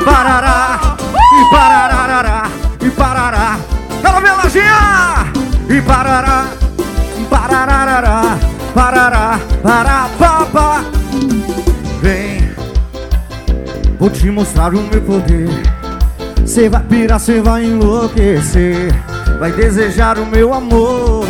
parará, e parará, e parará. Quero ver lojinha! E parará, parará, parará, pará, papá. Vem, vou te mostrar o meu poder. Cê vai pirar, cê vai enlouquecer, vai desejar o meu amor.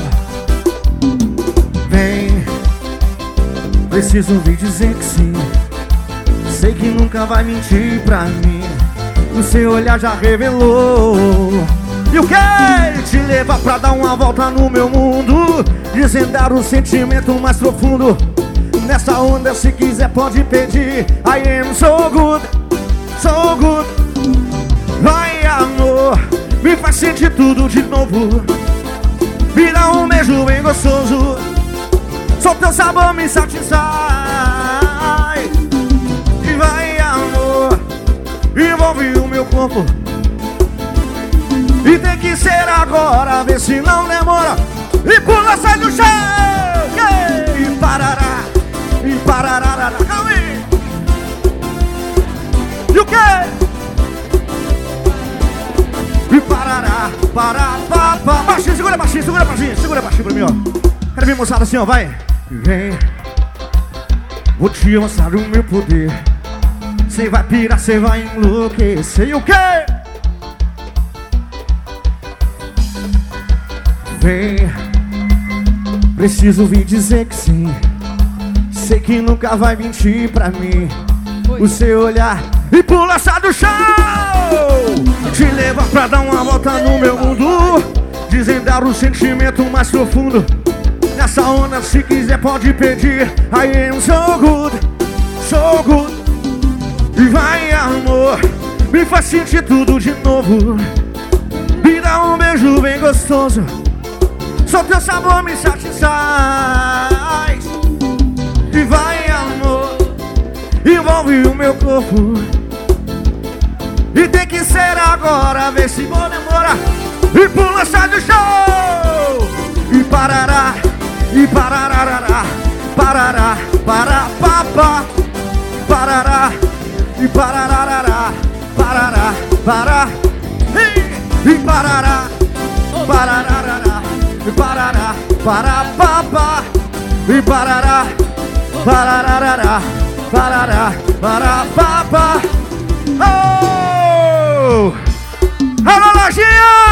Vem, preciso ouvir dizer que sim. Sei que nunca vai mentir pra mim, o seu olhar já revelou. E eu quero te levar pra dar uma volta no meu mundo, desvendar o sentimento mais profundo. Nessa onda, se quiser pode pedir. I am so good, so good. Vai, amor, me faz sentir tudo de novo. Me dá um beijo bem gostoso, só teu sabor me satisfaz. E vai, amor, envolve o meu corpo. E tem que ser agora, vê se não demora. E pula, sai do chão, yeah! E parará, e parará, calma aí. E o quê? E parará, pará, papá. Baixinho, segura baixinho, segura baixinho, segura baixinho pra mim, ó. Quero ver moçada assim, ó, vai. Vem, vou te mostrar o meu poder. Cê vai pirar, cê vai enlouquecer. E o quê? Vem, preciso ouvir dizer que sim. Sei que nunca vai mentir pra mim, o seu olhar. E pula, sai do chão. Te leva pra dar uma volta no meu mundo, desvendar o sentimento mais profundo. Nessa onda, se quiser pode pedir. I am so good, so good. E vai, amor, me faz sentir tudo de novo. Me dá um beijo bem gostoso, só teu sabor me satisfaz. E vai, amor, envolve o meu corpo. E tem que ser agora, vê se vou demorar. E pula, sai do show. E parará, e parará, parará, pará, papá. Parará, e parará, parará, pará. E parará, parará, e parará, pará, papá. E parará, parará, parará, pará, papá. Oh! Alô, lojinha!